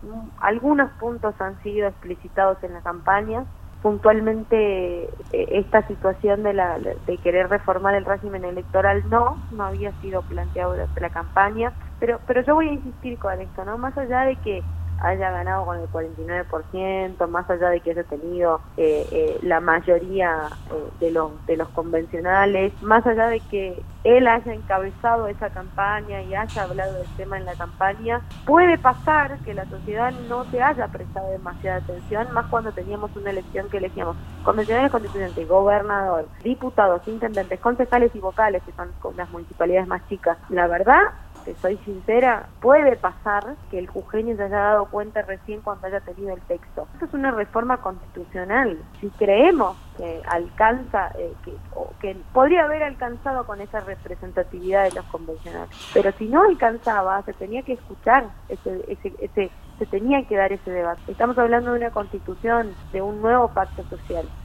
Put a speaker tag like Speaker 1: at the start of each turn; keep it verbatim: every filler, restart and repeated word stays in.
Speaker 1: algunos puntos han sido explicitados en la campaña. Puntualmente eh, esta situación de, la, de querer reformar el régimen electoral no, no había sido planteado durante la campaña, pero, pero yo voy a insistir con esto, ¿no? Más allá de que haya ganado con el cuarenta y nueve por ciento, más allá de que haya tenido eh, eh, la mayoría eh, de los de los convencionales, más allá de que él haya encabezado esa campaña y haya hablado del tema en la campaña, puede pasar que la sociedad no te haya prestado demasiada atención, más cuando teníamos una elección que elegíamos convencionales, constituyentes, gobernador, diputados, intendentes, concejales y vocales, que son las municipalidades más chicas. La verdad, que soy sincera, puede pasar que el jujeño se haya dado cuenta recién cuando haya tenido el texto. Esto es una reforma constitucional. Si creemos que alcanza, eh, que, o que podría haber alcanzado con esa representatividad de los convencionales, pero si no alcanzaba, se tenía que escuchar, ese, ese, ese, se tenía que dar ese debate. Estamos hablando de una constitución, de un nuevo pacto social.